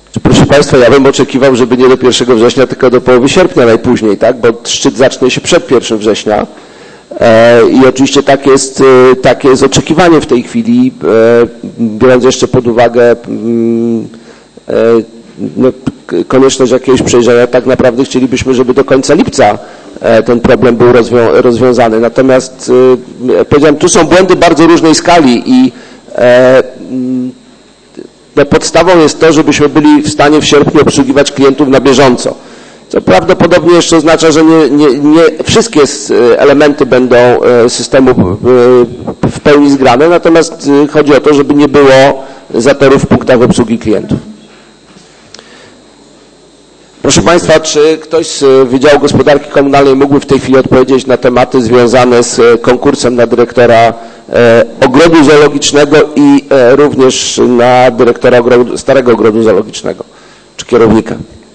Proszę Państwa, ja bym oczekiwał, żeby nie do 1 września, tylko do połowy sierpnia najpóźniej, tak? Bo szczyt zacznie się przed 1 września. I oczywiście takie jest oczekiwanie w tej chwili, biorąc jeszcze pod uwagę konieczność jakiegoś przejrzenia. Tak naprawdę chcielibyśmy, żeby do końca lipca ten problem był rozwiązany. Natomiast powiedziałem, tu są błędy bardzo różnej skali i podstawą jest to, żebyśmy byli w stanie w sierpniu obsługiwać klientów na bieżąco. Co prawdopodobnie jeszcze oznacza, że nie wszystkie elementy będą systemu w pełni zgrane, natomiast chodzi o to, żeby nie było zatorów w punktach obsługi klientów. Proszę Państwa, czy ktoś z Wydziału Gospodarki Komunalnej mógłby w tej chwili odpowiedzieć na tematy związane z konkursem na dyrektora ogrodu zoologicznego i również na dyrektora Starego Ogrodu Zoologicznego, czy kierownika?